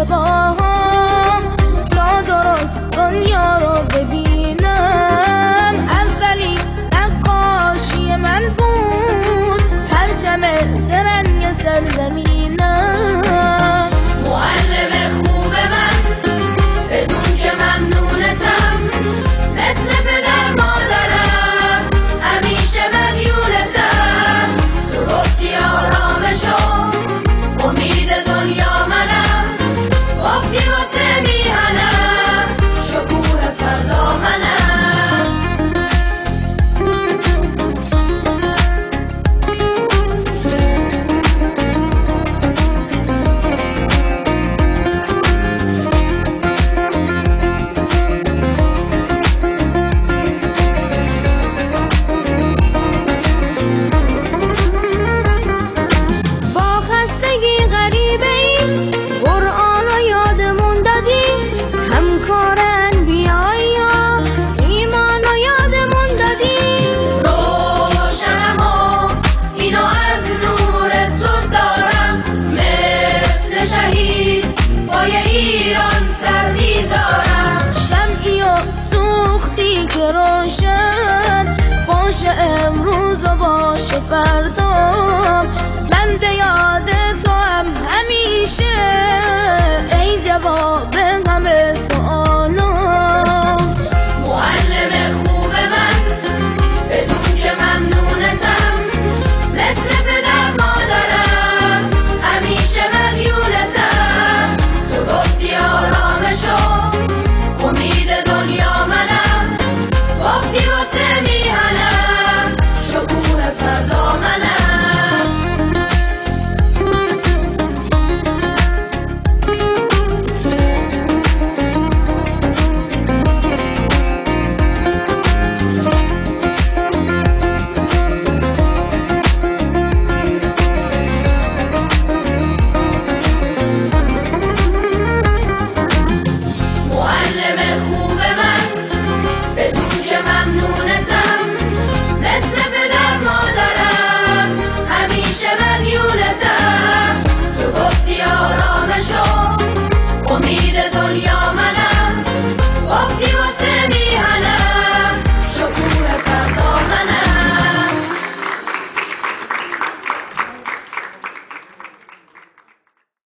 با هم تا درست دنیا رو ببینم. اولی نقاشی من بود پرچم سرنگ سرزمینم. معلم خوب من بدون که ممنونتم، مثل پدر مادرم همیشه مدیونتم. تو گفتی آرامشو امید دنیا منم، گفتی واسه میهنم شکوه فردا منم. ایران سر میذارم. شمعی و سوختی که روشن باشه امروز و باشه فردا.